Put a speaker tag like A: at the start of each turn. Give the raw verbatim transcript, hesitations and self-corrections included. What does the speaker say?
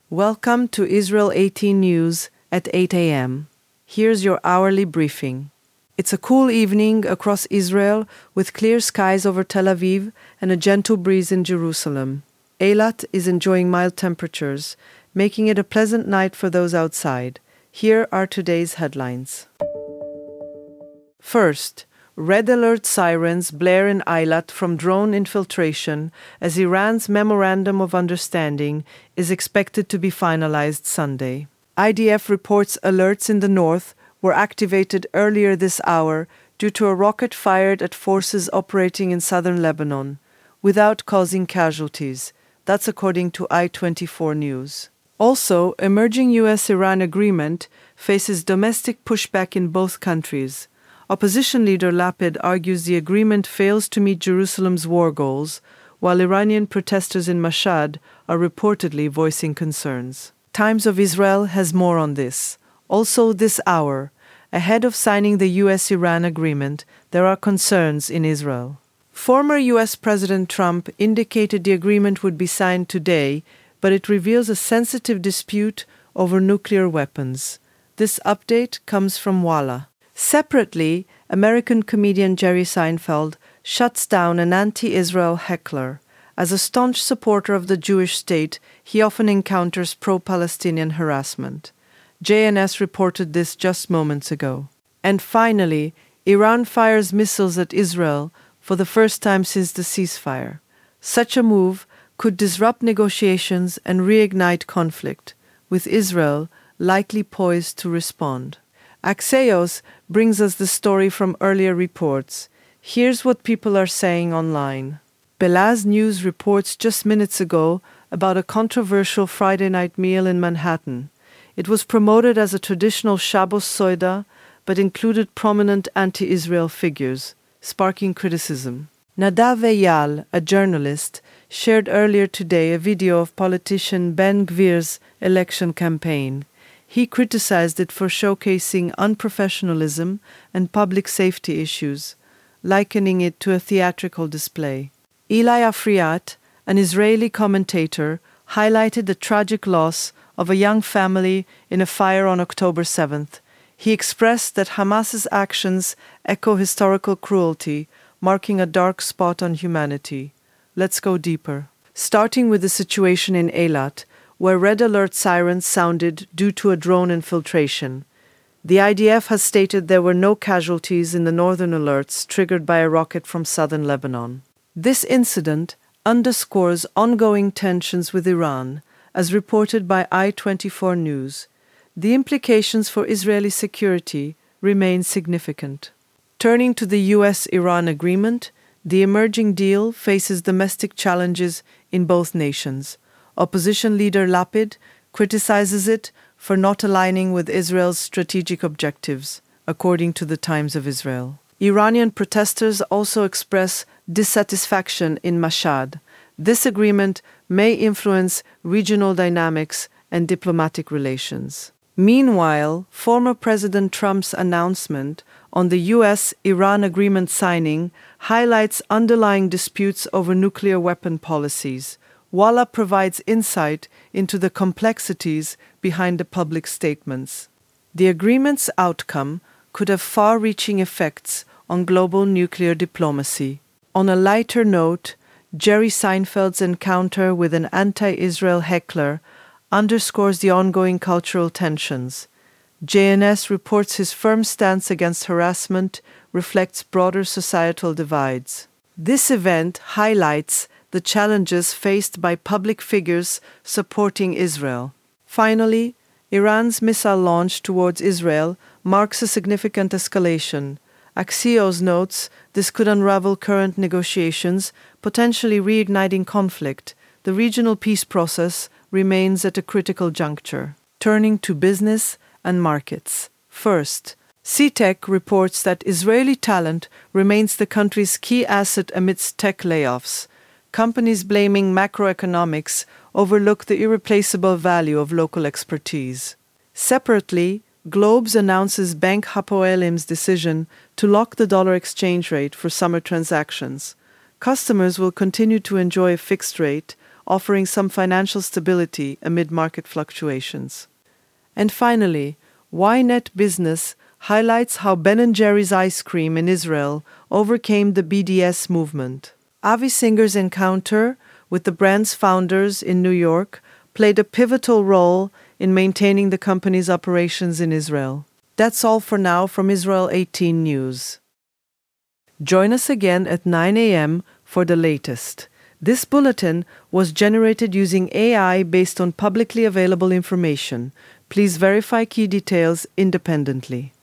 A: Welcome to Israel eighteen News at eight a m Here's your hourly briefing. It's a cool evening across Israel with clear skies over Tel Aviv and a gentle breeze in Jerusalem. Eilat is enjoying mild temperatures, making it a pleasant night for those outside. Here are today's headlines. First, red alert sirens blare in Eilat from drone infiltration as Iran's Memorandum of Understanding is expected to be finalized Sunday. I D F reports alerts in the north were activated earlier this hour due to a rocket fired at forces operating in southern Lebanon, without causing casualties. That's according to I twenty-four News. Also, emerging U S Iran agreement faces domestic pushback in both countries. Opposition leader Lapid argues the agreement fails to meet Jerusalem's war goals, while Iranian protesters in Mashhad are reportedly voicing concerns. Times of Israel has more on this. Also this hour, ahead of signing the U S Iran agreement, there are concerns in Israel. Former U S President Trump indicated the agreement would be signed today, but it reveals a sensitive dispute over nuclear weapons. This update comes from Walla. Separately, American comedian Jerry Seinfeld shuts down an anti-Israel heckler. As a staunch supporter of the Jewish state, he often encounters pro-Palestinian harassment. J N S reported this just moments ago. And finally, Iran fires missiles at Israel for the first time since the ceasefire. Such a move could disrupt negotiations and reignite conflict, with Israel likely poised to respond. Axios brings us the story from earlier reports. Here's what people are saying online. Belaz News reports just minutes ago about a controversial Friday night meal in Manhattan. It was promoted as a traditional Shabbos Soida, but included prominent anti-Israel figures, sparking criticism. Nadav Eyal, a journalist, shared earlier today a video of politician Ben Gvir's election campaign. He criticized it for showcasing unprofessionalism and public safety issues, likening it to a theatrical display. Eli Afriat, an Israeli commentator, highlighted the tragic loss of a young family in a fire on October seventh. He expressed that Hamas's actions echo historical cruelty, marking a dark spot on humanity. Let's go deeper. Starting with the situation in Eilat, where red alert sirens sounded due to a drone infiltration. The I D F has stated there were no casualties in the northern alerts triggered by a rocket from southern Lebanon. This incident underscores ongoing tensions with Iran, as reported by I twenty-four News. The implications for Israeli security remain significant. Turning to the U S Iran agreement, the emerging deal faces domestic challenges in both nations. Opposition leader Lapid criticizes it for not aligning with Israel's strategic objectives, according to the Times of Israel. Iranian protesters also express dissatisfaction in Mashhad. This agreement may influence regional dynamics and diplomatic relations. Meanwhile, former President Trump's announcement on the U S Iran agreement signing highlights underlying disputes over nuclear weapon policies. Walla provides insight into the complexities behind the public statements. The agreement's outcome could have far-reaching effects on global nuclear diplomacy. On a lighter note, Jerry Seinfeld's encounter with an anti-Israel heckler underscores the ongoing cultural tensions. J N S reports his firm stance against harassment reflects broader societal divides. This event highlights the challenges faced by public figures supporting Israel. Finally, Iran's missile launch towards Israel marks a significant escalation. Axios notes this could unravel current negotiations, potentially reigniting conflict. The regional peace process remains at a critical juncture. Turning to business and markets. First, C TEC reports that Israeli talent remains the country's key asset amidst tech layoffs. Companies blaming macroeconomics overlook the irreplaceable value of local expertise. Separately, Globes announces Bank Hapoelim's decision to lock the dollar exchange rate for summer transactions. Customers will continue to enjoy a fixed rate, offering some financial stability amid market fluctuations. And finally, Ynet Business highlights how Ben and Jerry's ice cream in Israel overcame the B D S movement. Avi Singer's encounter with the brand's founders in New York played a pivotal role in maintaining the company's operations in Israel. That's all for now from Israel eighteen News. Join us again at nine a.m. for the latest. This bulletin was generated using A I based on publicly available information. Please verify key details independently.